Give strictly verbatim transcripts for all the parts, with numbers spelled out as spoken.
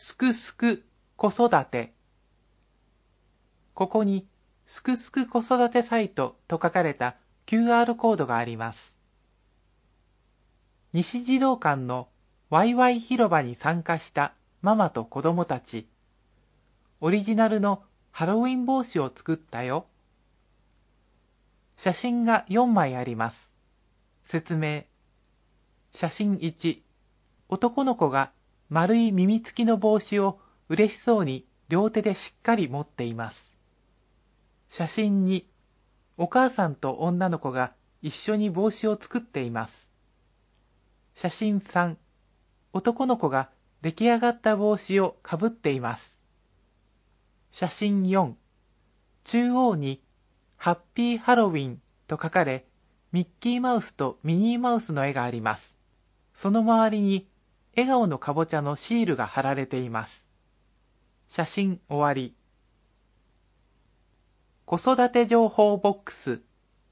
すくすく子育て。ここにすくすく子育てサイトと書かれた キューアール コードがあります。西児童館のワイワイ広場に参加したママと子供たち。オリジナルのハロウィン帽子を作ったよ。写真がよんまいあります。説明。写真いち、男の子が丸い耳付きの帽子を嬉しそうに両手でしっかり持っています。写真に、お母さんと女の子が一緒に帽子を作っています。写真さん、男の子が出来上がった帽子をかぶっています。写真よん、中央にハッピーハロウィンと書かれ、ミッキーマウスとミニーマウスの絵があります。その周りに笑顔のかぼちゃのシールが貼られています。写真終わり。子育て情報ボックス。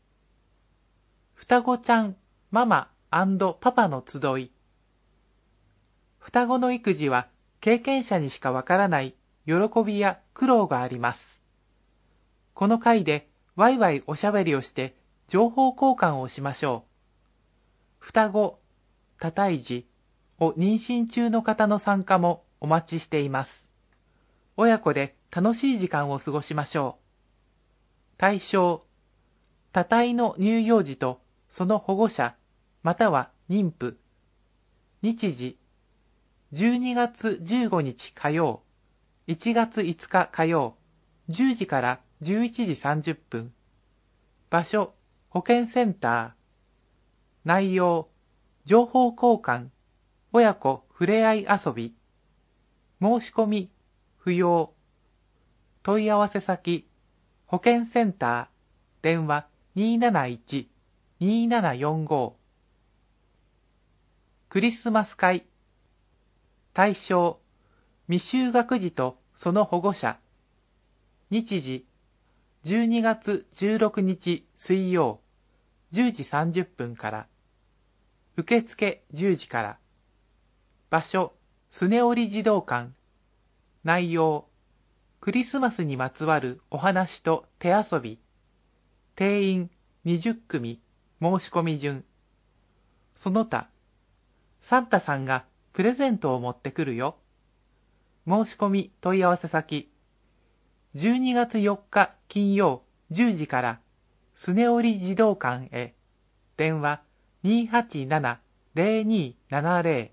双子ちゃんママ&パパの集い。双子の育児は経験者にしかわからない喜びや苦労があります。この回でワイワイおしゃべりをして情報交換をしましょう。双子、多胎児を妊娠中の方の参加もお待ちしています。親子で楽しい時間を過ごしましょう。対象、多胎の乳幼児とその保護者、または妊婦。日時、じゅうにがつじゅうごにち火曜、いちがついつか火曜、じゅうじからじゅういちじさんじゅっぷん。場所、保健センター。内容、情報交換、親子ふれあい遊び。申し込み、不要。問い合わせ先、保健センター、電話にーなないち、にーななよんご。クリスマス会。対象、未就学児とその保護者。日時、じゅうにがつじゅうろくにち水曜、じゅうじさんじゅっぷんから。受付じゅうじから。場所、スネオリ児童館。内容、クリスマスにまつわるお話と手遊び。定員にじゅっくみ、申し込み順。その他、サンタさんがプレゼントを持ってくるよ。申し込み問い合わせ先。じゅうにがつよっか金曜じゅうじからスネオリ児童館へ。電話にーはちなな ぜろにーななぜ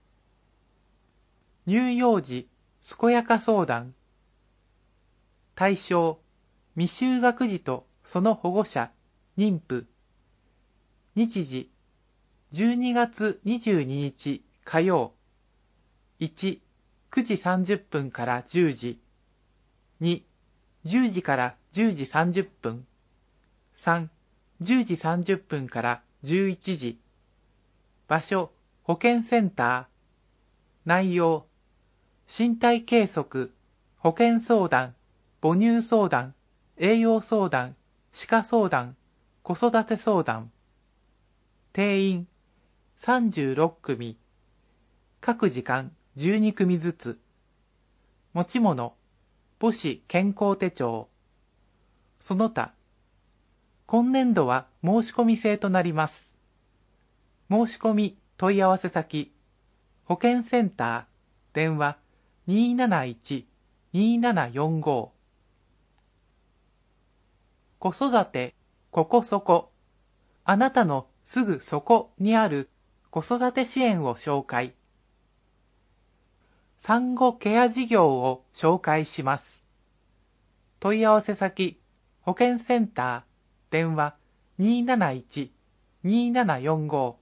ろ。乳幼児健やか相談。対象、未就学児とその保護者、妊婦。日時、じゅうにがつにじゅうににち火曜。いち、くじさんじゅっぷんからじゅうじ。に、じゅうじからじゅうじさんじゅっぷん。さん、じゅうじさんじゅっぷんからじゅういちじ。場所、保健センター。内容、身体計測、保健相談、母乳相談、栄養相談、歯科相談、子育て相談。定員さんじゅうろっくみ。各時間じゅうにくみずつ。持ち物、母子健康手帳。その他、今年度は申し込み制となります。申し込み問い合わせ先、保健センター、電話にーなないち、にーななよんご。子育て、ここそこ。あなたのすぐそこにある子育て支援を紹介。産後ケア事業を紹介します。問い合わせ先、保健センター、電話にーなないち、にーななよんご。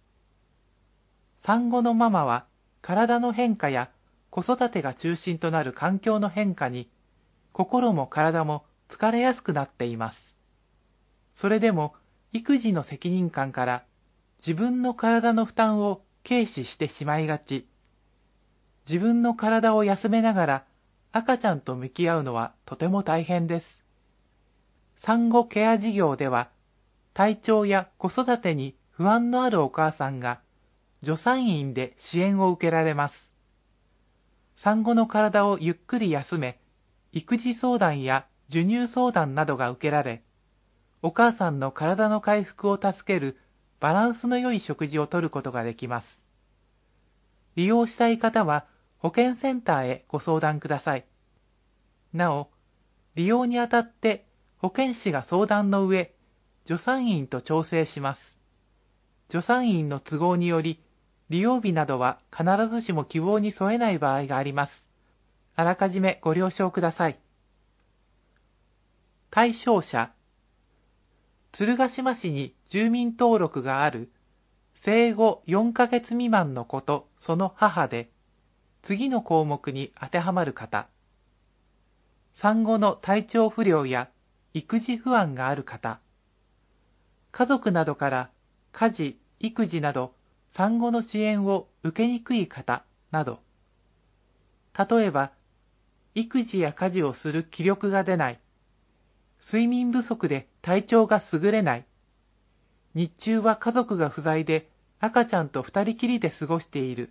産後のママは体の変化や子育てが中心となる環境の変化に心も体も疲れやすくなっています。それでも育児の責任感から自分の体の負担を軽視してしまいがち。自分の体を休めながら赤ちゃんと向き合うのはとても大変です。産後ケア事業では体調や子育てに不安のあるお母さんが助産院で支援を受けられます。 産後の体をゆっくり休め、育児相談や授乳相談などが受けられ、お母さんの体の回復を助けるバランスの良い食事をとることができます。利用したい方は保健センターへご相談ください。なお、利用にあたって保健師が相談の上、助産院と調整します。助産院の都合により、利用日などは必ずしも希望に添えない場合があります。あらかじめご了承ください。対象者、鶴ヶ島市に住民登録がある生後よんかげつ未満の子とその母で、次の項目に当てはまる方。産後の体調不良や育児不安がある方。家族などから家事、育児など産後の支援を受けにくい方など。例えば、育児や家事をする気力が出ない。睡眠不足で体調が優れない。日中は家族が不在で赤ちゃんと二人きりで過ごしている。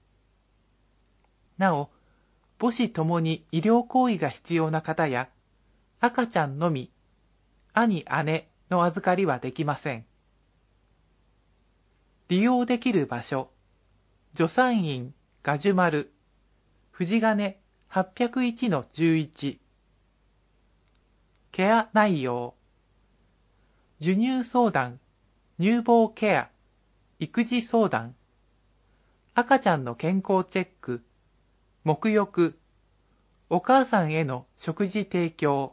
なお、母子ともに医療行為が必要な方や、赤ちゃんのみ、兄姉の預かりはできません。利用できる場所、助産院ガジュマル、藤金 はっぴゃくいちのじゅういち。ケア内容、授乳相談、乳房ケア、育児相談、赤ちゃんの健康チェック、沐浴、お母さんへの食事提供、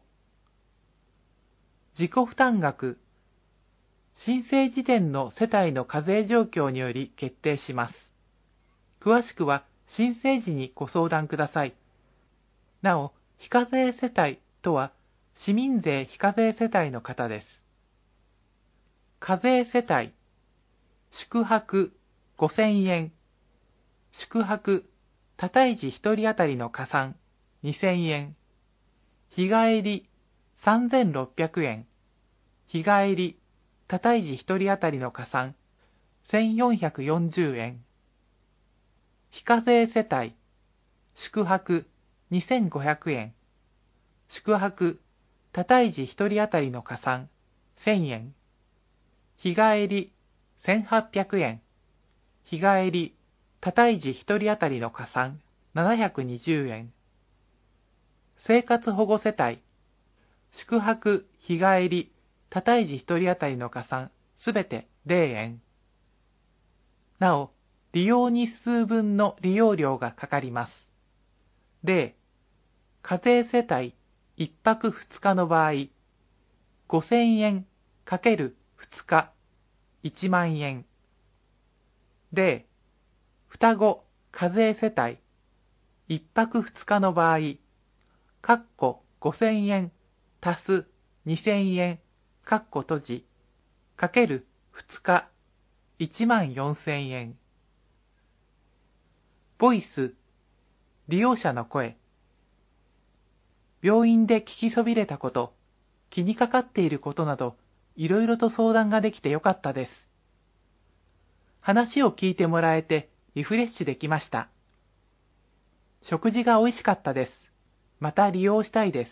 自己負担額、申請時点の世帯の課税状況により決定します。詳しくは申請時にご相談ください。なお、非課税世帯とは市民税非課税世帯の方です。課税世帯、宿泊ごせんえん、宿泊多胎児ひとり当たりの加算にせんえん、日帰りさんぜんろっぴゃくえん、日帰り多胎児ひとり当たりの加算せんよんひゃくよんじゅうえん、非課税世帯、宿泊にせんごひゃくえん、宿泊多胎児ひとり当たりの加算せんえん、日帰りせんはっぴゃくえん、日帰り多胎児ひとり当たりの加算ななひゃくにじゅうえん、生活保護世帯、宿泊日帰り多胎児ひとり当たりの加算すべてぜろえん。なお、利用日数分の利用料がかかります。で、課税世帯いっぱくふつかの場合、ごせんえん ×ふつかいちまんえん。で、双子課税世帯いっぱくふつかの場合、かっこごせんえん足すにせんえんかっこ閉じかけるふつかいちまんよんせんえん。ボイス、利用者の声。病院で聞きそびれたこと、気にかかっていることなど、いろいろと相談ができてよかったです。話を聞いてもらえてリフレッシュできました。食事が美味しかったです。また利用したいです。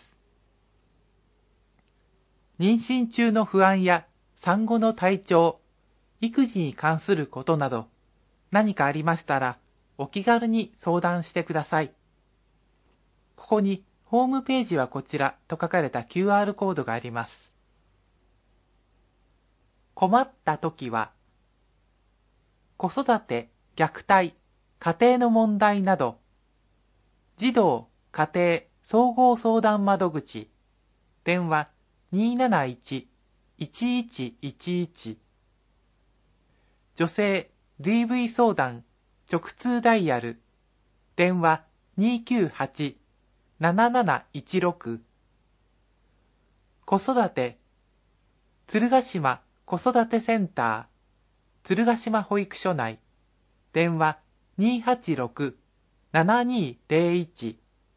妊娠中の不安や産後の体調、育児に関することなど、何かありましたらお気軽に相談してください。ここにホームページはこちらと書かれた キューアール コードがあります。困ったときは、子育て、虐待、家庭の問題など、児童家庭総合相談窓口、電話 にーなないち いちいちいちいち、女性 ディーブイ 相談直通ダイヤル、電話 にーきゅうはち なななないちろく、子育て、鶴ヶ島子育てセンター、鶴ヶ島保育所内、電話 にーはちろく ななにぜろいち、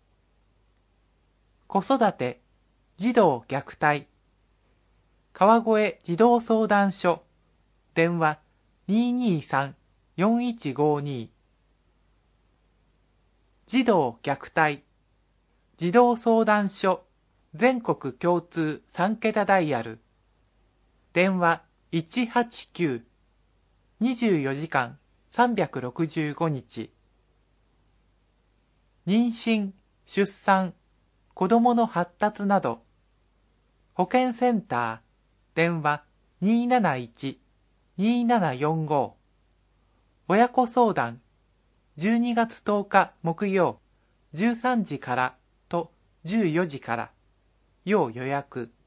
子育て、児童虐待、川越児童相談所、電話 にーにーさん よんいちごに、 児童虐待児童相談所全国共通さんけたダイヤル電話 いちはちきゅう にじゅうよじかんさんびゃくろくじゅうごにち妊娠、出産、子どもの発達など保健センター電話 にーなないち にーななよんご 親子相談じゅうにがつとおか木曜じゅうさんじからとじゅうよじから要予約